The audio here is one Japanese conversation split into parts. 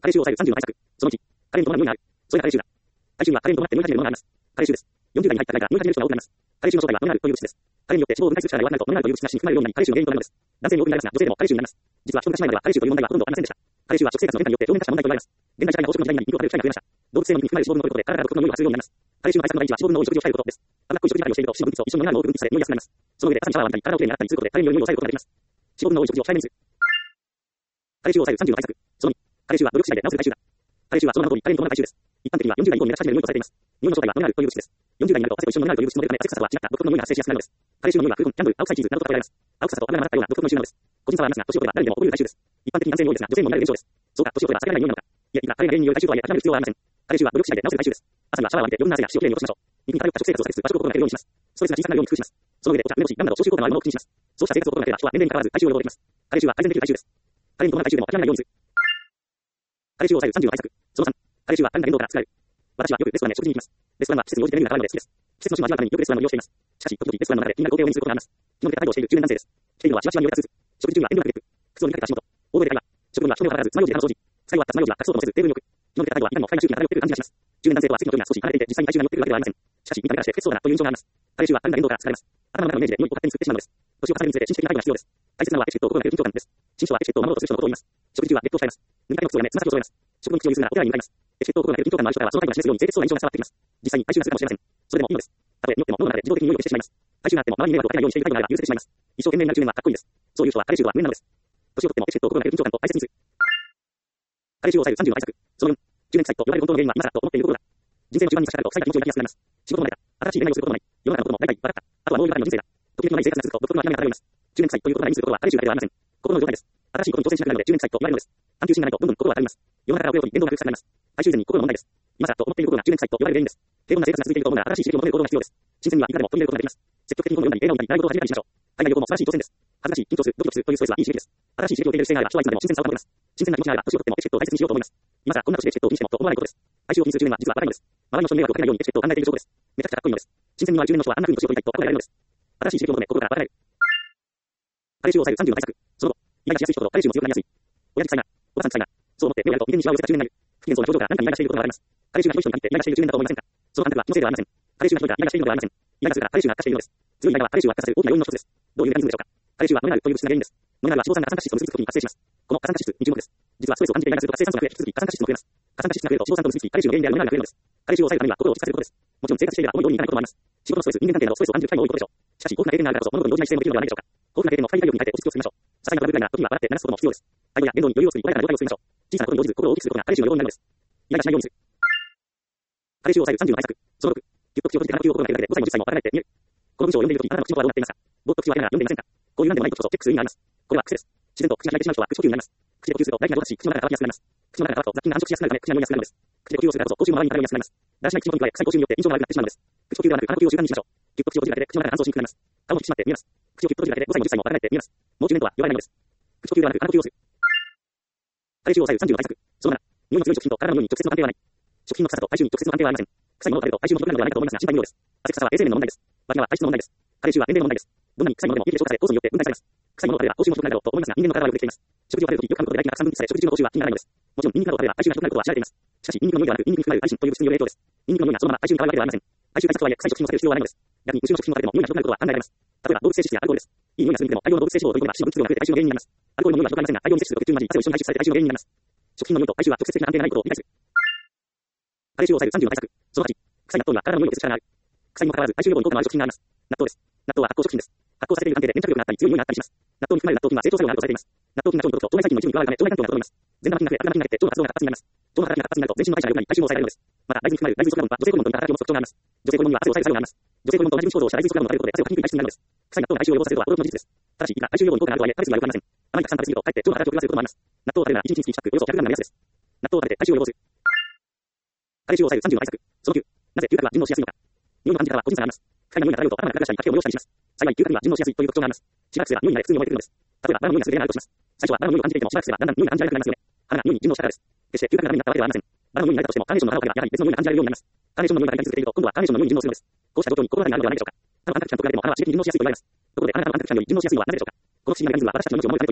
加齢臭を抑える30の対策。その1、加齢に伴う匂いがある。それが加齢臭だ。加齢臭は加齢に伴って匂いが始めるものがあります。加齢臭です。40代に入った方が匂い始める人が多くなります。加齢臭の正体はノミナルという物質です。加齢によって脂肪を分解する力が弱くなるとノミナルという物質が死に含まれるようになり、加齢臭の原因となるのです。男性に多く見られますが、女性でも加齢臭になります。実は一昔前までは加齢臭という問題はほとんどありませんでした。加齢臭は食生活の変化によって表面化した問題と言われます。現代社会が飽食の時代になり、肉を食べる機会が増えました。動物性の肉に含まれる脂肪分の多いことで、体から独特の匂いがするようになります。加齢臭の対策の第一は脂肪分の多い食事を控えることです。脂っこい食事ばかりをしていると、脂肪分泌と一緒にノミナルを多く分泌され、匂いやすくなります。その上で、朝にシャワーを浴びたり、体をきれいに洗ったりすることで、加齢による匂いを抑えることができます。脂肪分の多い食事を控えめにする。加齢臭を抑える30の対策。その2、加齢臭は努力次第で治せる体臭だ。加齢臭はその名の通り、加齢に伴う体臭です。一般的には40代以降に目立ち始める匂いとされています。匂いの正体はノミナルという物質です。40代になると汗と一緒にノミナルという物質の出るため、汗臭さは違った独特の匂いが発生しやすくなるのです。加齢臭の匂いはフルコン、キャンドル、青臭いチーズなどと考えられます。青臭さと油が混ざったような独特の臭なのです。個人差はありますが、年を取れば誰にでも起こる体臭です。一般的に男性に多いですが、女性にも見られる現象です。そうか、年を取れば避けられない匂いなのか。いや、いくら加齢が原因による体臭とはいえ、諦める必要はありません。加齢臭は努力次第で治せる体臭です。朝にはシャワーを浴びて、夜の汗や皮脂をきれいに落としましょう。日に体力や食生活を避けつつ、和食を心がけるようにします。ストレスが小さくなるように工夫します。その上でお茶、梅干し、ガムなど消臭効果のあるものを口にします。そうした生活を心がければ、人は年齢に関わらず体臭を予防できます。加齢臭は改善できる体臭です。加齢に伴う体臭でも諦めないようにする。加齢臭を抑える30の対策。その3、加齢臭は何か言動から使える。私はよくレストランへ食事に行きます。レストランは季節に応じてメニューが変わるので好きです。季節の味を味わうためによくレストランを利用しています。しかし、時々レストランの中で気になる工程を目にすることがあります。昨日で介護をしている中年男性です。着ているのはじわじわ匂いがつつ、食事中は遠慮なくリップ、靴を脱いだ足元、大声で会話、食後には人目を払わず爪楊枝で鼻を掃除、使い終わった爪楊枝は隠そうともせずテーブルに置く。昨日で態度はいかにも不快な周期に漂っている感じがします。中年男性とは席の距離が少し離れていて、実際に体臭が乗っているわけではありません。しかし、見た目からして不潔そうだなという印象があります。加齢臭はあるんだ言動から使われます。頭の中のイメージで匂いを勝手に作ってしまうのです。年を重ねるにつれて紳士的な態度が必要です。大切なのはエチケットを心がける緊張感です。紳士はエチケットを守ろうとする人のことを言います。食事中はゲットを控えます。塗りたての靴をやめ、つま先を揃えます。食後に口をゆするならお手洗いに向かいます。エチケットを心がける緊張感のある人はその態度が示すように清潔そうな印象が伝わってきます。実際に体臭がするかもしれません。それでもいいのです。たとえ匂っても脳の中で自動的に匂いを消してしまいます。体臭があっても周りに迷惑をかけないようにしている態度があれば許せてしまいます。一生懸命になる中年はかっこいいです。そういう人は加齢臭は無縁なのです。年を取ってもエチケットを心がける緊張感と大切にする。加齢臭を抑える30の対策。その4、中年臭いと呼ばれる本当の原因は今だと思っていることだ。人生の中盤に差し掛かると臭い気持ちを抱きやすくなります。仕事も慣れた。新しい恋愛をすることもない。世の中のことも大体バラった。あとはノーリーばかりの人生だ。時々のない生活が続くと独特の諦めが漂います。中年臭いということが意味することは加齢臭だけではありません。心の状態です。新しいことに挑戦しなくなるので中年臭いと言われるのです。探求心がないとどんどん心は当たります。世の中から遅れることに言動が臭くなります。体臭前に心の問題です。今さらと思っていることが中年臭いと呼ばれる原因です。平凡な生活が続いていると思うなら新しい刺激を求める行動が必要です。新鮮にはいかでも取り入れることができます。積極的に本を読んだり映画を見たり習い事を始めたりしましょう。海外旅行も素晴らしい挑戦です。恥ずかしい、緊張する、ドキドキするというストレスはいい刺激です。新しい刺激を受け入れる姿勢があれば人はいつまでも新鮮さを保てます。新鮮な気持ちがあれば年を取ってもエチケットを大切にしようと思います。今さらこんな年でエチケットを気にしてもと思わないことです。体臭を気にする中年は実は若いのです。周りの人に迷惑をかけないようにエチケットを考えている証拠です。めちゃくちゃかっこいいのです。新鮮味のある中年の人はあんな風に年を取りたいと憧れられるのです。新しい刺激を求め心から与えられる。加齢臭を抑える30の対策。その後、イライラしやすい人と加齢臭も強くなりやすい。親父臭いな、おばさん臭いな、そう思って目をやると眉間にシワを寄せた中年になる。不機嫌そうな表情から何かイライラしていることがわかります。加齢臭がひどい人に限ってイライラしている中年だと思いませんか。その判断は気のせいではありません。加齢臭がひどいからイライラしているのではありません。イライラするから加齢臭が悪化しているのです。強いイライラは加齢臭を悪化させる大きな要因の一つです。どういうメカニズムでしょうか。加齢臭はノミナルという物質が原因です。ノミナルは脂肪酸が過酸化脂質と結びつくときに発生します。この過酸化脂質に注目です。実はストレスを感じてイライラすると活性酸素が増え、引き続き過酸化脂質も増えます。過酸化脂質が増えると脂肪酸と結びつき、加齢臭の原因であるノミナルが増えるのです。加齢臭を抑えるためには心を落ち着かせることです。もちろん生活していれば思うようにいかないこともあります。仕事のストレス、人間関係などストレスを感じる機会も多いことでしょう。しかし、豊富な経験があるからこそ物事に応じない姿勢もできるのではないでしょうか。豊富な経験の深い体力に変えて落ち着きを作りましょう。些細なトラブルぐらいなら時には笑って流すことも必要です。態度や言動に余裕を作り、穏やかな状態を作りましょう。小さなことに応じず心を大きくすることが加齢臭の要因になるのです。イライラしないようにする。加齢臭を抑える30の対策。その6、ぎゅっと口を閉じて鼻呼吸を心がけるだけで5歳も10歳も若返って見える。この文章を読んでいるとき、あなたの口元はどうなっていますか。ぼーっと口を開けながら読んでいませんか。こういうなんでもない時こそチェックする意味があります。これは癖です。自然と口が開いてしまう人は口呼吸になります。口で呼吸すると大気が動かし、口の中が乾きやすくなります。口の中が乾くと雑菌が繁殖しやすくなるため口が匂いやすくなるのです。口で呼吸をするからこそ口臭も周りに漂いやすくなります。だらしない口元に加え臭い口臭によって印象が悪くなってしまうのです。口呼吸ではなく鼻呼吸を習慣にしましょう。ぎゅっと口を閉じるだけで口の中が乾燥しにくくなります。顔も引き締まって見えます。口をぎゅっと閉じるだけで5歳も10歳も若返って見えます。もう中年とは言われないのです。口呼吸ではなく鼻呼吸をする。加齢臭を抑える30の対策。その7、匂いの強い食品と体の匂いに直接の関係はない。食品の臭さと体臭に直接の関係はありません。臭いものを食べると体臭もひどくなるのではないかと思いますが心配無用です。汗臭さは衛生面の問題です。脇がは体質の問題です。加齢臭は年齢の問題です。どんなに臭いものでもいいで消化され酵素によって分解されます。臭いものを食べれば口臭もひどくなるだろうと思いますが人間の体はよくできています。食事を食べるときよく噛むことで唾液がたくさん分泌され食事中の口臭は気にならないのです。もちろんニンニクなどを食べれば体臭がひどくなることは知られています。しかしニンニクの匂いではなくニンニクに含まれるアリシンという物質による影響です。ニンニクの匂いがそのまま体臭に変わるわけではありません。体臭対策とはいえ臭い食品を避ける必要はないのです。逆に無臭の食品を食べても匂いがひどくなることは考えられます。例えば動物性脂質やアルコールです。いい匂いがするにでも大量の動物性脂肪を取り込めば脂肪分泌量が増えて体臭の原因になります。アルコールの匂いはひどくありませんが大量に摂取すると血中に混じり汗を一緒に排出されて体臭の原因になります。食品の匂いと体臭は直接的な関係がないことを理解する。加齢臭を抑える30の対策。その8、臭い納豆には体の匂いを消す力がある。臭いにもかかわらず体臭予防に効果のある食品があります。納豆です。納豆は発酵食品です。発酵されている関係で粘着力があったり強い匂いがあったりします。納豆に含まれる納豆菌は成長作用があるとされています。納豆菌が腸に届くと腸内細菌の一部に加わるため腸内環境が整います。善玉菌が増え悪玉菌が減って腸の活動が活発になります。腸の働きが活発になると全身の代謝が良くなり体臭も抑えられるのです。また大豆に含まれる大豆イソフラボンは女性ホルモンと似た働きを持つ特徴があります。女性ホルモンには汗を抑える作用があります。女性ホルモンと同じ分子構造をした大豆イソフラボンを食べることで汗をかきにくい体質になるのです。臭い納豆が体臭を予防させるとは驚きの事実です。ただし、いくら体臭予防に効果があるとはいえ、体質には良くなりません。あまりたくさん食べ過ぎるとかえって腸の働きを狂わせることもあります。納豆を食べるなら1日につき1パックおよそ 100g が目安です。納豆を食べて体臭を予防する。加齢臭を抑える30の対策。その9、なぜ嗅覚は順応しやすいのか。匂いの感じ方は個人差があります。不快な匂いが漂うと頭がガラガラしたり吐き気を催したりします。幸い嗅覚には順応しやすいという特徴があります。しばらくすれば匂いに慣れ普通に覚えてくるのです。例えばバラの匂いがする例があるとします。最初はバラの匂いを感じていてもしばらくすればだんだん匂いが感じられなくなりますよね。花が匂いに順応したからです。決して嗅覚がダメになったわけではありません。バラの匂いに慣れたとしてもカーネーションの花を嗅げばやはり別の匂いが感じられるようになります。カーネーションの匂いが感じ続けていると今度はカーネーションの匂いに順応するのです。こうした状況に心当たりがあるのではないでしょうか。他のあんたたちと比べても花は刺激に順応しやすいと言われます。ところであなたのあんたたちの匂いに順応しやすいのはなぜでしょうか。この不思議なメカニズムは私たちの命を守るためと言われています。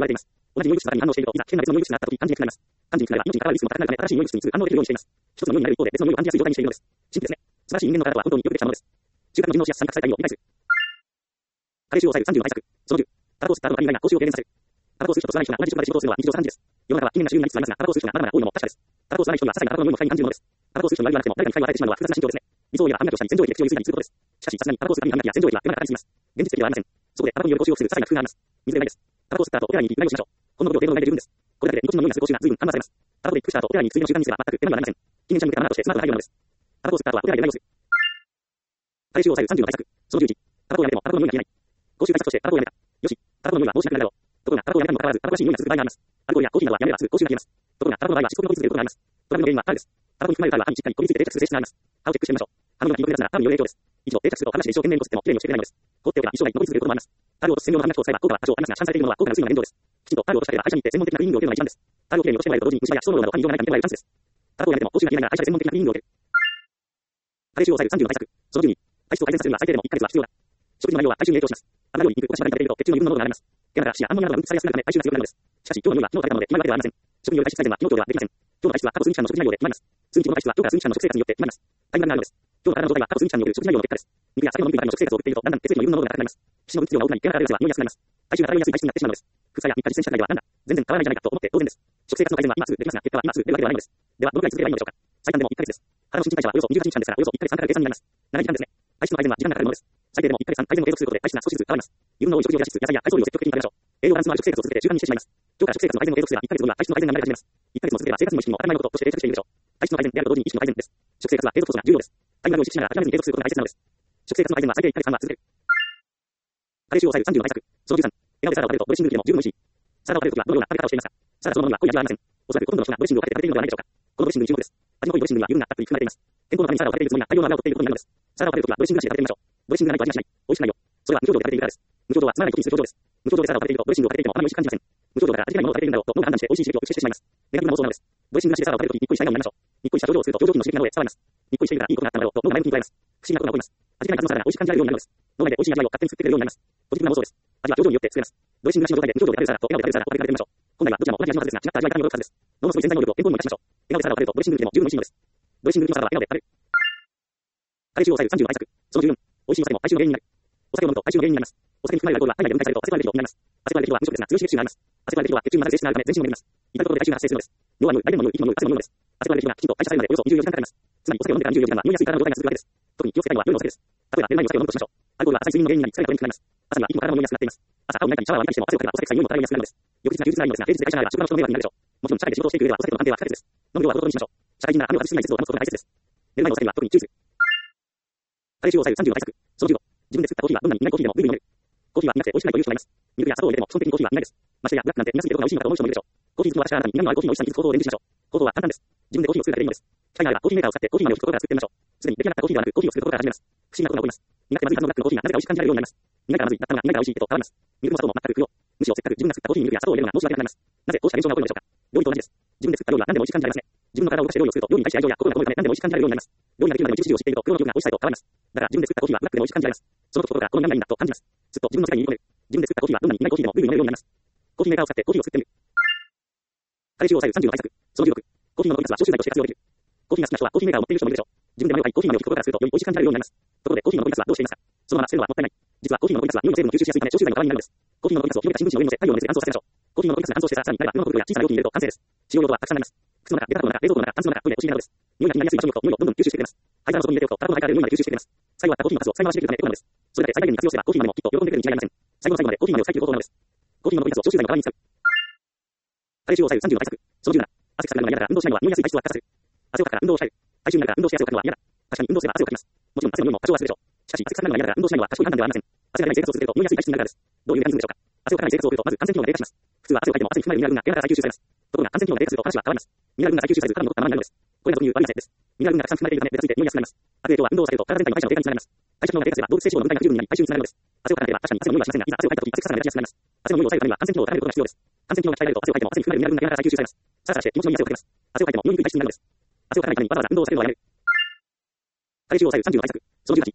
同じ尿物質に反応していると、いざ危険な別の尿物質があったとき、肝心になります。肝心になれば、命に関わるリスクも高くなるため、新しい尿物質に反応できるようにしています。一つの尿になる一方で別の尿を感じやすい状態にしているのです。シンプルですね。素晴らしい人間の体とは本当によくできたものです。中核の順応しやすさに隠された意味を理解する。加齢臭を抑える30の対策。その10。タバコを吸った後の他人が口臭を軽減させる。タバコを吸う人と吸わない人が同じ職場で仕事をするのは日常茶飯事です。世の中は近年の収入につつありますが、タバコを吸う人がまだまだ多いのも確かです。タバコを吸わない人には些細なタバコの匂いも不快に感じるものです。タバコを吸う人に悪意がなくても誰かに害を与えてしまうのは複雑な心境ですね。理想を言えば歯磨きをしたり、洗浄液で口をゆすいだりすることです。しかし、さすがにタバコを吸うために歯磨きや洗浄液は手間がかかりすぎます。現実的ではありません。そこでタバコによる口臭を防ぐ些細な工夫があります。水でないです。タバコを吸った後、お手洗いに行き、うがいをしましょう。ほんの5秒程度のうがいで十分です。これだけでニコチンの匂いがする口臭が随分緩和されます。タバコで一服した後、お手洗いに行く次の習慣にすれば全く手間がかかりません。近年者向けのマナーとしてスマートな配慮なのです。タバコを吸った後はお手洗いでうがいをする。加齢臭を抑える30の対策。その11。タバコをやめてもタバコの匂いが消えない。口臭対策としてタバコをやめた。よし。タバコの匂いはどうしなくなるだろう。ところがタバコをやめたにもかかわらず、タバコらしい匂いが続く場合があります。アルコールやコーヒーなどはやめればすぐ口臭が消えます。ところがタバコの場合はしつこく残り続けることがあります。トラブルの原因はタバコです。タバコに含まれるタバは歯にしっかりこびりついて定着する性質があります。歯をチェックしてみましょう。歯のような金属のやつならタバによる影響です。以上、定着すると話して一生懸命にこすってもきれいに教えてくれないのです。放っておけば一生涯残り続けることもあります。タバを落とす専用の歯磨き粉を使えば効果は多少ありますが、市販されているものは効果が薄いのが現状です。きちんとタバを落としたければ会社に行って専門的なクリーニングを受けるのが一番です。タバをきれいに落としてもらえると同時に虫歯や歯槽膿漏など他に異常がないか見てもらえるチャンスです。タバコをやめても口臭が消えないなら会社で専門的なクリーニングを受ける。加齢臭を抑える30の対策。その12。体質を改善させるには最低でも1ヶ月は必要だ。食事の内容は体臭に影響します。油より肉、お菓子ばかり食べていると血中の油分の濃度が上がります。毛穴から脂やアンモニアなどが分泌されやすくなるため体臭が強くなるのです。しかし、今日の匂いは昨日食べたもので決まるわけではありません。食による体質改善は昨日ではできません。今日の体質は過去数日間の食事内容で決まります。数日後の体質は今日から数日間の食生活によって決まります。タイムラグがあるのです。今日の体の状態は過去数日間による食事内容の結果です。肉や酒の飲み食いだけの食生活を送っていると、だんだん血液の油分の濃度が高くなります。皮脂の分泌量が多くなり、毛穴が荒れやすは匂いやすくなります。体臭が漂いやすい体質になってしまうのです。副作用や日課実践社会ではなんだ、全然変わらないじゃないかと思って当然です。食生活の改善は今すぐできますが、結果は今すぐ出るわけではないのです。では、どのくらい続ければいいのでしょうか。最短でも1ヶ月です。肌の新陳代謝はおよそ28日間ですから、およそ1ヶ月3ヶ月になります。長い期間ですね。体質の改善は時間がかかるものです。最低でも1ヶ月3、改善を継続することで体質が少しずつ変わります。油分の多い食事を増やしつつ、野菜や海藻類を積極的に食べましょう。栄養バランスのある食生活を続けて習慣にしてしまいます。今日から食生活の改善を継続すれば、1ヶ月後には体質の改善が見られ始めます。1ヶ月も続ければ生活の意識も当たり前のこととして定着しているでしょう。体質の改善であると同時に意識の改善です。食生活は継続こそが重要です。タイムラグを意識しながら諦めずに継続することが大切なのです。食生活の改善は最低1ヶ月間は続ける。加齢臭を抑える30の対策。その13。笑顔でサラダを食べるとドレッシングでも十分美味しい。サラダを食べるときはどのような食べ方をしていますか。サラダそのものには濃い味はありません。おそらくほとんどの人がドレッシングをかけて食べているのではないでしょうか。このドレッシングに注目です。味の濃いドレッシングには油分がたっぷり含まれています。健康のためにサラダを食べているつもりが大量の油を取っていることになるのです。サラダを食べるときはドレッシングなしで食べてみましょう。ドレッシングがないと味がしない。美味しくないよ。それは無表情で食べているからです。無表情はつまらない時にする表情です。無表情でサラダを食べているとドレッシングをかけていてもあまり美味しく感じません。無表情だから味気ないものを食べているんだろうと脳が判断して美味しい刺激を吸収してしまいます。ネガティブな妄想なのです。ドレッシングなしでサラダを食べるときにっこりしたいようになりましょう。にっこりした表情をすると表情筋の刺激が脳へ伝わります。にっこりしているからいいことがあったのだろうと脳が前向きに捉えます。不思議なことが起こります。味気ないはずのサラダが美味しく感じられるようになるのです。脳内で美味しい味わいを勝手に作ってくれるようになります。ポジティブな妄想です。味は表情によって作れます。ドレッシングなしの状態で無表情で食べるサラダと笑顔で食べるサラダを食べ比べてみましょう。本来はどちらも同じ味のはずですが、違った味わいから戻るはずです。脳のそういう潜在能力を健康に生かしましょう。笑顔でサラダを食べるとドレッシングでも十分美味しいのです。ドレッシングのサラダは笑顔で食べる。加齢臭を抑える30の対策。その14。美味しいお酒も体臭の原因になる。お酒を飲むと体臭の原因になります。お酒に含まれるアルコールは体内で分解されるとアセトアルデヒドになります。アセトアルデヒドは無色ですが強い刺激臭があります。アセトアルデヒドは血中に混ざる性質があるため全身を巡ります。至るところで体臭が発生するのです。尿は匂い、大便も匂い、息も匂い、汗も匂いのです。アセトアルデヒドがきちんと代謝されるまでおよそ24時間かかります。つまりお酒を飲んでから24時間は匂いやすい体の状態が続くわけです。特に気をつけたいのは夜のお酒です。例えば寝る前にお酒を飲むとしましょう。アルコールは浅い睡眠の原因になり疲れたトレになります。朝には息も体も匂いやすくなっています。朝顔を泣いたりシャワーを浴びたりしても汗をかけばお酒臭い匂いも体もやすくなるのです。翌日が充実がいいのですが、平日で会社内は職場の人の迷惑になるでしょう。もちろん社内で仕事をしていく上ではお酒との関係は不可欠です。飲む量はほどほどにしましょう。社会人なら雨を外しない節度を保つことが大切です。寝る前のお酒には特に注意する。加齢臭を抑える30の対策。その15。自分で作ったコーヒーはどんなに苦いコーヒーでもぐいぐい飲める。コーヒーは苦くて美味しくないという人がいます。ミルクや砂糖を入れても基本的にコーヒーは苦いです。ましてやブラックなんて苦すぎてどこが美味しいのかと思う人もいるでしょう。コーヒー好きの私はあなたに苦味のあるコーヒーの美味しさに気づく方法を伝授しましょう。方法は簡単です。自分でコーヒーを作るだけでいいのです。機械があればコーヒーメーカーを使ってコーヒー豆をひくところから作ってみましょう。すでに出来上がったコーヒーではなくコーヒーを作るところから始めます。不思議なことが起こります。苦くてまずいはずのブラックのコーヒーがなぜか美味しく感じられるようになります。苦いからまずいだったのが苦いから美味しいへと変わります。ミルクも砂糖も全く不要。むしろせっかく自分が作ったコーヒーにミルクや砂糖を入れるのが申し訳なくなります。なぜこうした現象が起こるのでしょうか。料理と同じです。自分で作った料理は何でも美味しく感じられますね。自分の体を動かして料理をすると料理に対して愛情や心がこもるため何でも美味しく感じられるようになります。料理ができるまでの道筋を知っているとプロの技術が美味しさへと変わります。だから自分で作ったコーヒーはブラックでも美味しく感じられます。そのことがこの何がいいんだと感じます。ずっと自分の世界に入り込める。自分で作ったコーヒーはどんなに苦いコーヒーでもぐいぐい飲めるようになります。コーヒーメーカーを使ってコーヒーを作ってみる。加齢臭を抑える30の対策。その16。コーヒーの飲み物は消臭剤として活用できる。コーヒーが好きな人はコーヒーメーカーを持っている人もいるでしょう。自分で豆を買いコーヒー豆をひくことからするとより美味しく感じられるようになります。ところでコーヒーの飲み物はどうしていますか。そのまま捨てるのはもったいない。実はコーヒーの飲み物は匂いの成分を吸収しやすいため消臭剤の代わりになるのです。コーヒーの飲み物を広げた新聞紙の上に乗せ太陽の熱で乾燥させましょう。コーヒーの飲み物が乾燥してさらになれば布の袋や小さな容器に入れると完成です。使用用途はたくさんなります。靴の中、下駄箱の中、冷蔵庫の中、タンスの中、トイレ、お尻などです。匂いが気になりやすい場所に置くと匂いをどんどん吸収してくれます。灰皿の底に入れておくとタバコの灰から匂いまで吸収してくれます。最後はコーヒーの数を使い回しできるためエコなのです。それだけ最大限に活用すればコーヒー豆もきっと喜んでくれるに違いありません。最後の最後までコーヒー豆を使い切る方法なのです。コーヒーの飲み物を消臭剤の代わりに使う。加齢臭を抑える30の対策。その17。汗臭くなるのが嫌だから運動しないのは匂いやすい体質を悪化させる。汗をかくから運動を控える。体臭になるから運動しやすいをかくのは嫌だ。確かに運動すれば汗をかきます。もちろん汗の量も多少はするでしょう。しかし汗臭くなるのが嫌だから運動しないのは賢い判断ではありません。汗がない生活を続けると匂いやすい体質になるからです。どういうメカニズムでしょうか。汗をかかない生活を送るとまず感染機能が低下します。普通は汗をかいても汗に含まれるミネラル分が毛穴から再吸収されます。ところが感染機能が低下すると話は変わります。ミネラル分が再吸収されず体の残ったままになるのです。これが特に悪い汗です。ミネラル分がたくさん含まれているためベタついて匂いやすくなります。悪影響は運動を避けると体全体の代謝の低下につながります。代謝機能が低下すれば動物性脂肪の分解が不十分になり体臭につながるのです。汗をかかなければ確かに汗の匂いはしませんが、いざ汗をかいた時に汗臭さが目立ちやすくなります。汗の匂いを抑えるためには感染機能を高めることが必要です。感染機能が鍛えられると汗をかいても汗に含まれるミネラル分が毛穴から再吸収されます。さらさらして気持ちのいい汗をかきます。汗をかいても匂いにくい体質になるのです。汗をかかないためにわざわざ運動を避けるのはやめる。加齢臭を抑える30の対策。その18。お茶は飲めるマウスウォッシュ。マウスウォッシュは高い。体の面倒。マウスウォッシュの代わりになるものはないの。そう思ったのは私だけではないはずです。どういうメカニズムでしょうか。加齢臭を抑える30の対策。その19。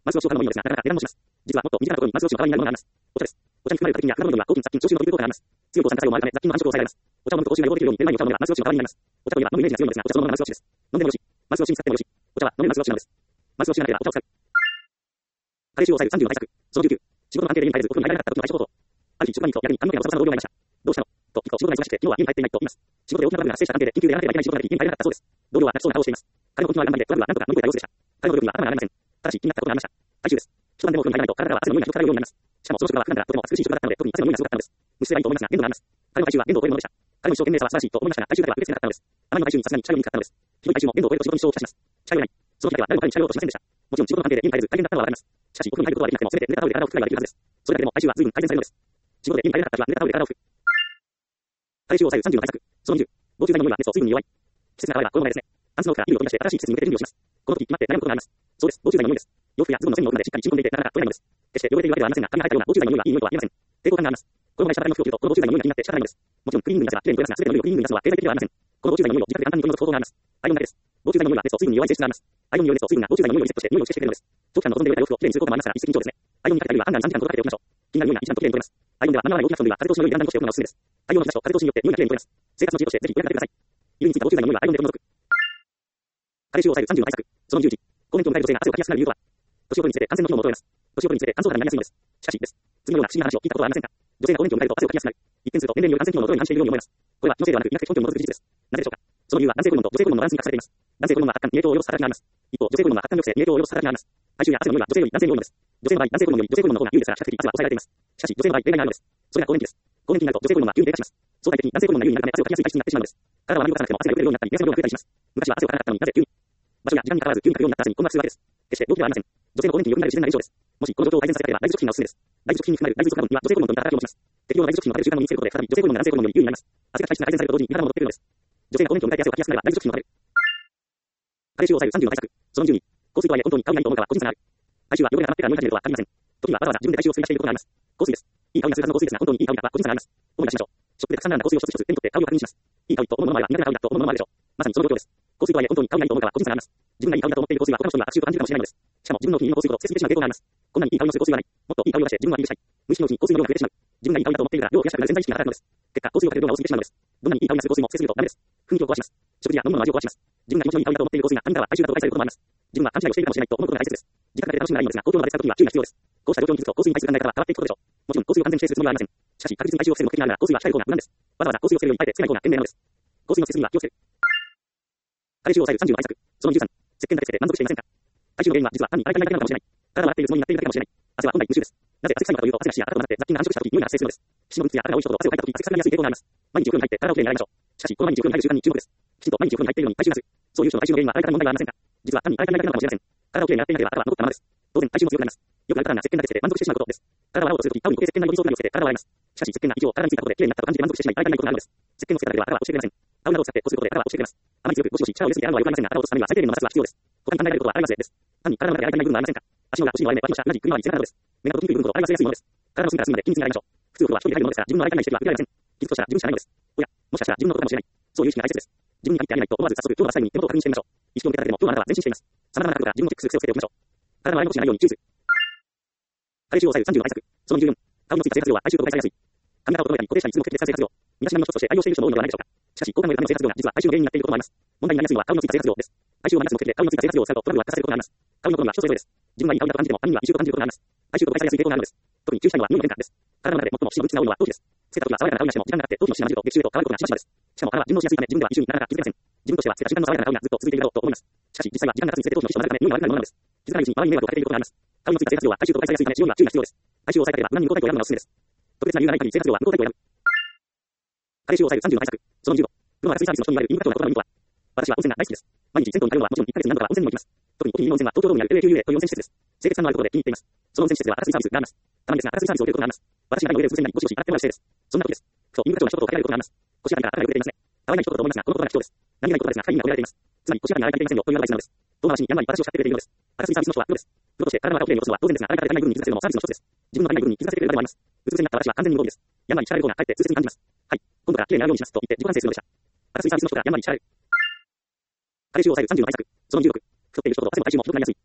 マウスを消化のものですが、なかなか値段もします。実はもっと身近なところにマウスを消化になるものがあります。お茶です。お茶に含まれるカテキンや果物には抗菌、殺菌、消臭の有効効果があります。強い抗酸化作用もあるため、雑菌の繁殖を抑えられます。お茶を飲むと口臭が予防できるように、目の前にお茶を飲めばマウスを消化になります。お茶といえば飲むイメージが強いのですが、お茶そのものがマウスをです。飲んでもよし、マウスを使ってもよし。お茶は飲めるマウスをなのです。マウスを知らなければお茶を使う。加齢臭を抑える30の対策。その19。仕事の関係で家に帰れず、お風呂に入らなかった時の対処法と。ある日、職場に行くと逆に髪の毛がボサボサの同僚がいました。どうしたのと聞くと、仕事が忙しくて、今日は家に帰っていないと言います。仕事で大きなトラブルが発生した関係で、緊急でやらなければいけない仕事があり、家に帰れなかったそうです。同僚は泣きそうな顔をしています。彼の本気は頑張りで、トラブルはなんとか乗り越えた様子でした。彼の努力には頭が上がりません。ただし、気になったことがありました。体臭です。一晩でもお風呂に入らないと、体からは汗の匂いが広く漂うようになります。しかも、その職場は普段からとても美しい職場だったので、特に汗の匂いがすごかったのです。無視すればいいと思いますが、限度があります。彼の体臭は限度を超えるものでした。彼の一生懸命さは素晴らしいと思いましたが、体臭だけは受け付けなかったのです。あまりの体臭にさすがに社用に使ったのです。ひどい体臭も限度を超えると仕事に支障をきたします。社用ない。その日だけは誰も彼に社用としませんでした。もちろん仕事の関係で家に帰れず大変だったのはわかります。しかし、お風呂に入ることはできなくても、せめて濡れたタオルで体を拭くくらいはできるはずです。それだけでも体臭は随分改善されるのです。仕事で家に帰れなかった人は濡れたタオルで体を拭く。体臭を抑える30の対策。その20。防虫剤の匂いは熱と水分に弱い。季節が変わればこの問題ですね。タンスの奥から衣類を取り出して新しい季節に向けて準備をします。この時決まって悩むことがあります。そうです。防虫剤の匂いです。洋服やズボンの線の奥までしっかり染み込んでいてなかなか取れないのです。決して汚れているわけではありませんが、髪が生えたような防虫剤の匂いはいい匂いとは言えません。抵抗感があります。この前下体の服を着ると、この防虫剤の匂いが気になって仕方ないのです。もちろんクリーニングに出せば綺麗に取れますが、全ての匂いをクリーニングに出すのは経済的ではありません。この防虫剤の匂いを自宅で簡単に取り除く方法があります。アイロンだけです。防虫剤の匂いは熱と水分に弱い性質があります。アイロンによる熱と水分が防虫剤の匂いをリセットして匂いを消してくれるのです。長期間望んでいる洋服を綺麗にすることもありますが、一石二鳥ですね。アイロンにかけたりは案外に3時間ほどかけておきましょう。気になる匂いが一段と綺麗に取れます。アイロンではマンマラに大きな布団では風通しの良いベランダに干しておくのがおすすめです。太陽の日差しと風通しによって匂いが綺麗に取れます。生活の知恵としてぜひお役立てください。衣類についた防虫剤の匂いはアイロンで取り除く。加齢臭を抑える30の対策。その10時。更年期を迎える女性が汗をかきやすくなる理由とは。年を取るにつれて汗の機能も衰えます。年を取るにつれて乾燥肌になりやすいのです。しかしです。次のような不思議な話を聞いたことはありませんか。女性が更年期を迎えると汗をかきやすくなる。一見すると年齢による汗機能の衰えに反しているように思えます。これは気のせいではなく医学的根拠に基づく事実です。なぜでしょうか。その理由は男性ホルモンと女性ホルモンのバランスに隠されています。男性ホルモンは発汗に影響を及ぼす働きがあります。一方、女性ホルモンは発汗抑制に影響を及ぼす働きがあります。体臭や汗の匂いは女性より男性に多いのです。女性の場合、男性ホルモンより女性ホルモンの方が有利ですから比較的汗は抑えられています。しかし、女性の場合、例外があるのです。それが更年期です。更年期になると女性ホルモンは急に低下します。相対的に男性ホルモンが有利になるため汗をかきやすい体質になってしまうのです。体は何も動かさなくても汗がよく出るようになったり、熱の量が増えたりします。昔は汗をかかなかったのになぜ急に。場所や時間に関わらず急にかくようになった朝に困惑するわけです。決して病気ではありません。女性の更年期に良くなる自然な現象です。もしこの状況を改善させたければ大豆食品がおすすめです。大豆食品に含まれる大豆属化分には女性ホルモンと似た働きを持ちます。適量の大豆食品を食べる習慣を身につけることで再び女性ホルモンが男性ホルモンより有利になります。汗が体質が改善されると同時に味方も戻ってくるのです。女性が更年期を迎えて汗をかきやすくなれば大豆食品を食べる。加齢臭を抑える30の対策。その12。香水とはいえ本当に買うがいいと思うかは個人差がある。体臭は汚れが溜まってから匂い始めるとは限りません。時にはわざわざ自分で体臭を追加していることがあります。香水です。いい香りがするはずの香水ですが、本当にいい香りかは個人差があります。思い出しましょう。ショップでたくさん並んだ香水を一つ一つ手に取って香りを確認します。いい香りと思うものもあれば苦手な香りだと思うものもあるでしょう。まさにその状況です。香水とはいえ本当に買うがいいと思うかは個人差があります。自分がいい香りだと思っている香水は他の人には悪臭と感じるかもしれないのです。しかも自分のお気に入りの香水ほど季節にしてしまう傾向があります。こんなにいい香りのする香水はない。もっといい香りを出して自分はアピールしたい。無意識のうちに香水の量が増えてしまう。自分がいい香りだと思っているが量を増やしたくなる潜在意識が働くのです。結果、香水をかける量が多すぎてしまうのです。どんなにいい香りがする香水も捨てすぎるとダメです。雰囲気を壊します。食事や飲むものの味を壊します。自分が気持ちのいい香りだと思っている香水が他人からは体臭だと誤解されることもあります。自分は勘違いをしているかもしれないと思うことが大切です。自覚で楽しむならいいのですが、公共の場で使うときには注意が必要です。こうした状況に気づくと香水に対する考え方は変わっていくことでしょう。もちろん香水を完全に否定するつもりはありません。しかし、確実に体臭を防ぐ目的があるなら香水は控える方が無難です。わざわざ香水を捨てるよりあえてつけない方が賢明なのです。香水の捨てすぎには気をつける。加齢臭を抑える30の対策。その13。石鹸だけつけて満足していませんか。体臭の原因は実は単に洗い替えだけなのかもしれない。体は洗っているつもりになっているだけかもしれない。汗は本来優秀です。なぜ汗臭いのかというと、汗が湿や肌と混ざって雑菌が繁殖したとき匂いが発生するのです。皮脂の分泌や肌が多い人ほど汗をかいたとき汗臭くなりやすい傾向があります。毎日お風呂に入って体をきれいに洗いましょう。しかし、この毎日お風呂に入る習慣に注目です。きちんと毎日お風呂に入っているのに体臭がする。そういう人の体臭の原因は洗い方に問題はありませんか。実は単に洗い替えだけなのかもしれません。体をきれいに洗っていなければ肌は残ったままです。当然体臭も強くなります。よくあるパターンが石鹸だけつけて満足してしまうことです。体を洗おうとするとき、タオルに固定石鹸などにソープなどをつけて体を洗います。しかし石鹸が以上体についたことできれいになったと感じて満足してしまい洗い替えないことがあるのです。石鹸をつけただけでは肌は落ちてくれません。タオルなどを使ってこすることで肌は落ちてくれます。あまり強くゴシゴシ力を入れすぎて洗うのは良くありませんが、肌を落とすためには最低限の摩擦が必要です。他に考えられることは洗い忘れです。単に体の中で洗い足りない部分はありませんか。足の裏、腰の割れ目、脇の下、うなじ、首周り、背中などです。目元と皮膚部分ほど洗い忘れやすいものです。体の隅から隅まで均一に洗いましょう。普通のは一人で入るものですから、自分の洗い足りない指摘は受けられません。気づくとしたら自分しかないのです。おや、もしかしたら自分のことかもしれない。そういう意識が大切です。自分に限ってありないと思わず早速今日の朝に手元を確認してみましょう。意識を向けただけでも今日のあなたは前進しています。様々な角度から自分のチェックする癖をつけておきましょう。体の洗い残しがないように注意する。加齢臭を抑える30の対策。その14。顔のついた生活量は体臭と誤解されやすい。髪型を整えたり固定したりする目的で使う生活量。身だしなみの一つとして愛用している人も多いのではないでしょうか。しかし、好感度より髪の生活量が実は体臭の原因になっていることもあります。問題になりやすいのは顔のついた生活量です。体臭をマイナス目的で顔のついた生活量を使うとトラブルは発生することがあります。顔の好みは人それぞれです。自分がいい顔だと感じても他人には異臭と感じることがあります。体臭と誤解されやすい傾向があるのです。特に注意したいのは匂いの変化です。体の中で最も皮脂の分泌が多いのは頭皮です。つけた時は爽やかな香りがしても時間が経って頭皮の皮脂が混じると激臭へと変わることがしばしばです。しかも体は順応しやすいため自分では異臭になかなか気づけません。自分としてはつけた瞬間の爽やかな香りがずっと続いているだろうと思います。しかし実際は時間が経つにつれて頭皮の皮脂が混ざるため匂いが悪くなるものなのです。気づかないうちに周りに迷惑をかけていることがあります。顔のついた生活量は体臭と誤解されやすいため使用には注意が必要です。体臭を抑えたければ無難に無効タイプを選ぶのがおすすめです。特別な理由がない限り生活量は無効タイプを選ぶ。加齢臭を抑える30の対策。その15。風呂洗水サービスの人に言われるインパクトな言葉の意味とは。私は温泉が大好きです。毎日銭湯に通うのはもちろん1ヶ月に何度か温泉にも行きます。特にお気に入りの温泉は東京ドームにある LAQUA という温泉施設です。清潔感のあることで気に入っています。その温泉施設では洗水サービスがあります。たまにですが洗水サービスを受けることがあります。私が中の上で風船なりゴシゴシ洗ってもらう姿勢です。そんな時です。ふとインパクトな一言をかけられることがあります。腰がから肌が汚れていますね。可愛い一言と思いますが、この言葉が貴重です。何々言葉ですが、会議が超えられています。つまり腰が洗いかけていませんよというアドバイスなのです。遠回しに山に私を使ってくれているのです。洗水サービスの人はプロです。プロとして体の中をきれいに落とすのは当然ですが、洗いかけていない部分に気づかせるのもサービスの一つです。自分の足りない部分に気づかせてくれる場合もあります。うつ伏せになった私は完全に無防備です。山に力れる方がかえって痛切に感じます。はい。今度からきれいになるようにしますと言って自己反省するのでした。洗水サービスの人から山に力れる。加齢臭を抑える30の対策。その16。太っている人ほど汗も体臭もひどくなりやすい。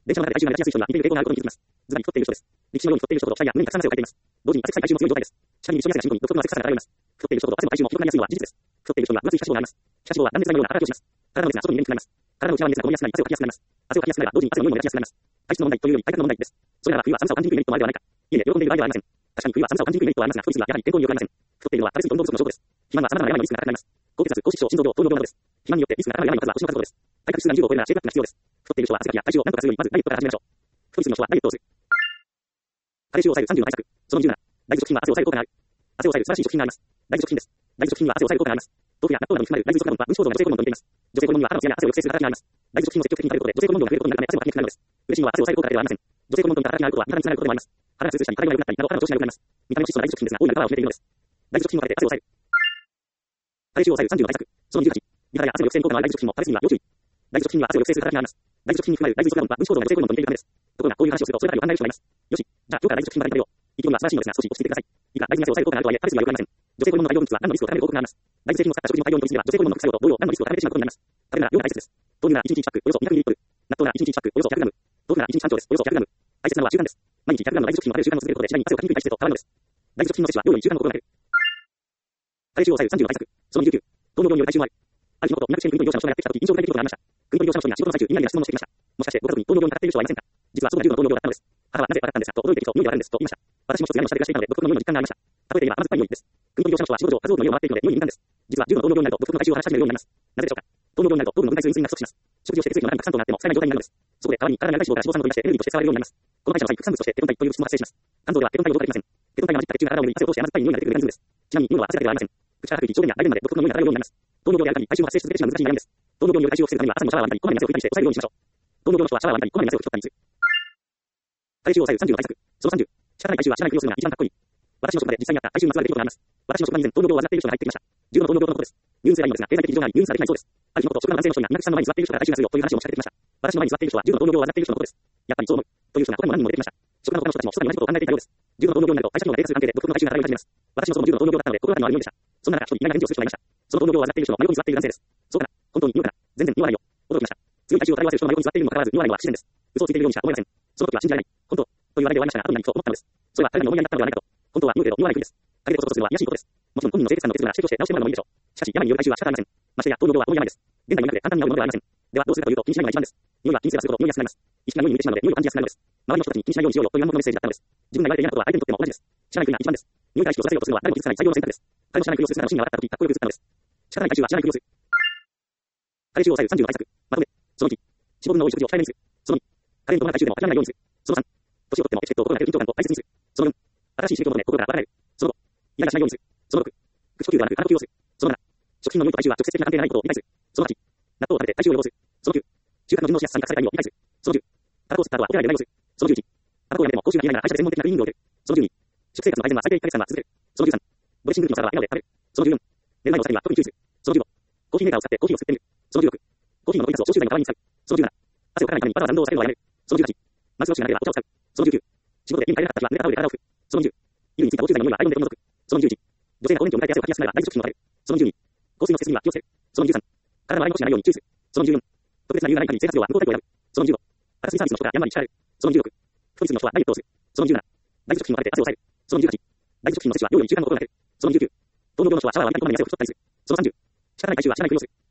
電車の中で体重が目立ちやすい人には似ている傾向があることに気づきます。ずばり太っている人です。力士のように太っている人ほど機体や胸にたくさん汗をかいています。同時に汗臭い体重も強い状態です。地下に密集やすい人に独特の汗臭さが現れます。太っている人ほど汗も体重もひどくなりやすいのは事実です。太っている人には分厚い皮脂肪があります。皮脂肪は断熱材のような働きをします。体の熱が外に出にくくなります。体の内側の熱がこもりやすくなり汗をかきやすくなります。汗をかきやすくなれば同時に汗の匂いも目立ちやすくなります。体質の問題というより体格の問題です。それらは冬は寒さを感じにくいメリットもあるではないか。いえいえ、喜んでいる場合ではありません。確かに冬は寒さを感じにくいメリットはありますが、太りすぎはやはり健康に良くありません。太っているのは食べ過ぎと運動不足の証拠です。肥満は様々な病にリスクが高くなります。高血圧、高脂症、心臓病、糖尿病などです。肥満によってリスクが高い病の数は腰の数ほどです。体格指数が20を超えるならチェックアップが必要です。太っている人は汗かきや体重を何とかするよりまずダイエットから始めましょう。太りすぎの人はダイエットをする。加齢臭を抑える30の対策。その17。大豆食品は汗を抑える効果がある。汗を抑える素晴らしい食品があります。大豆食品です。大豆食品は汗を抑える効果があります。豆腐や納豆などに含まれる大豆イソフラボンは分子構造が女性ホルモンと似ています。女性ホルモンには肌の艶や汗を抑制する働きがあります。大豆食品を積極的に食べることで女性ホルモン量が増えることになるため汗もかきにくくなるのです。嬉しいのは汗を抑える効果だけではありません。女性ホルモンと似た働きがあることは体につながることでもあります。肌が通したり体が良くなったりなど肌の調子が良くなります。見た目も質素な大豆食品ですが、大いなるパワーを秘めているのです。大豆食品を食べて汗を抑える。加齢臭を抑える30の対策。その18。美肌や汗の抑制に効果のある大豆食品も食べ過ぎには要注意。大豆食品には汗を抑制する働きがあります。大豆食品に含まれる大豆イソフラボンは分子構造が女性ホルモンと似ているためです。ところがこういう話をするとそればかりを考える人がいます。よし。じゃあ今日から大豆食品ばかり食べよう。意気込みは素晴らしいのですが少し落ち着いてください。いくら大豆に汗を抑える効果があるとはいえ食べ過ぎは良くありません。女性ホルモンの大量分泌は何のリスクを高める報告があります。大豆製品を使った食事の大量の取りすぎは女性ホルモンの副作用と同様何のリスクを高めてしまうことになります。食べるなら量が大切です。豆乳なら1日1パックおよそ 200ml。納豆なら1日1パックおよそ 100g。豆腐なら1日3丁です。およそ 100g。大切なのは習慣です。毎日 100g の大豆食品を食べる習慣を続けることで次第に汗をかきにくい体質へと変わるのです。大豆食品の摂取は量より習慣の心がける。加齢臭を抑える30の対策。その19。糖尿病による体重もある。ある日のこと、医薬品組取業者の人がやってきたとき、印象深い出来事がありました。組取業者の人が仕事の最中、意味ありな質問をしてきました。もしかして、ご家族に糖尿病にかかっている人はいませんか？実はそうな重度の糖尿病だったのです。母はなぜわかったんですかと驚いている人、匂いでわかるんです。と言いました。私も一つ屋根の下で暮らしていたので、独特の匂いの実感がありました。例えて言えば、甘酸っぱい匂いです。組取業者の人は仕事上、数多くの匂いを回っているので、匂いに敏感です。実は重度の糖尿病になると、独特の体重を話し始めるようになります。なぜでしょうか？糖尿病になると、糖分の分解するインスリンが不足します。食事をして血液の中にたくさん糖があっても、使えない状態になるのです。そこで、代わりに体にある体脂肪から脂肪酸を取り出してエネルギーとして使われるようになります。この代謝の際、副産物としてテトン体という物質も発生します。肝臓ではテトン体を除外できません。テトン体が混じった血中が体を巡り、汗を通して甘酸っぱい匂いが出てくるメカニズムです。ちなみに、匂いは汗だけではありません。口から吐く息、腸弁や大便まで独特の匂いが漂うようになります。糖尿病である限り、体重を発生し続けてしまう難しい悩みです。糖尿病による体重を防ぐためには、朝にもシャワーを浴びたり、こまめに汗を拭いたりして抑えるようにしましょう。糖尿病の人はシャワーを浴びたり、こまめに汗を拭き取ったりする。加齢臭を抑える30の対策。その30。仕方ない体重は知らないふりをするのが一番かっこいい。私の職場で実際にあった体重にまつわる出来事があります。私の職場に以前糖尿病を患っている人が入ってきました。重度の糖尿病のことです。入院すればいいのですが、経済的事情があり入院されていないそうです。ある日のこと、職場の男性の人が稲垣さんの前に座っている人から体重がするよという話を持ちかけてきました。私の前に座っている人は重度の糖尿病を患っている人のことです。やっぱりそう思う。という人が他にも何人も出てきました。職場の他の人たちもそばに同じことを考えていたようです。重度の糖尿病になると代謝機能が低下する関係で独特の体重が漂い始めます。私もその重度の糖尿病だったので心当たりのある匂いでした。そんな中、一人意外な返事をする人がいました。その糖尿病を患っている人の真横に座っている男性です。そうかな。本当に言うのかな。全然言わないよ。驚きました。強い体重を漂わせる人の真横に座っているにもかかわらず言わないのは不自然です。嘘をついているようにしか思えません。その時は信じられない。本当と言われて終わりましたが、後に何と思ったのです。それは彼らの思いやりだったのではないかと。本当は言うけど言わないふりです。陰でこそこそするのは癒やしいことです。もちろん本人の清潔さんの鉄分が指摘として直してもらうのもいいでしょう。しかし、病による体重は仕方ありません。ましてや糖尿病は重い病です。現代の中で簡単に治るものではありません。ではどうするかというと、気にしないのが一番です。匂いは気にすればするほど匂いやすくなります。意識が匂いに向いてしまうので匂いを感じやすくなるのです。周りの人たちに気にしないようにしようよという暗黙のメッセージだったのです。自分が言われて嫌なことは相手にとっても同じです。知らないふりが一番です。匂いから意識をさせようとするのは誰も気づかない最良の選択です。彼も知らないふりをする姿のシーンが笑った時、かっこよく映ったのです。仕方ない体重は知らないふりをする。加齢臭を抑える30の対策。まとめ。その1。脂肪分の多い食事を控えめにする。その2。加齢に伴う体重でも諦めないようにする。その3。年を取ってもエチケットを心がける緊張感と大切にする。その4。新しい刺激を求め心から離れる。その5。イライラしないようにする。その6。口呼吸ではなく鼻呼吸をする。その7。食品の匂いと体重は直接的な関係がないことを理解する。その8。納豆を食べて体重を予防する。その9。習慣の順応しやすさに隠された意味を理解する。その10。タバコを吸った後はホテルで寝ないようにする。その11。タバコをやめても口臭が消えないなら会社で専門的なクリーニングを受ける。その12。食生活の改善は最低1ヶ月間は続ける。その13。ボディシングルのサラダは笑顔で食べる。その14。寝る前のお酒には特に注意する。その15。コーヒーメーカーを使ってコーヒーを作ってみる。その16。コーヒーの飲みかすを消臭剤の代わりに使う。その17。汗をかかないためにわざわざ運動を避けるのはやめる。その18。マスクロッシュがなければお茶を使う。その19。仕事で家に帰れなかった日は濡れたタオルで体を拭く。その20。衣類についた防臭剤の匂いはアイロンで取り除く。その21。女性が更年期を迎えて汗をかきやすくなれば大豆食品を食べる。その22。香水の摂取には気をつける。その23。体の洗い残しがないように注意する。その24。特別な理由がない限り生活量は無効タイプを選ぶ。その25。新しいサービスの人が山に力れる。その16。太りすぎの人はダイエットをする。その17。大豆食品を食べて汗を抑える。その18。大豆食品の摂取は量より習慣の心がける。その19。糖尿病の人はシャワーを浴びたりこまめに汗を拭き取ったりする。その30。仕方ない体重は知らないふりをする。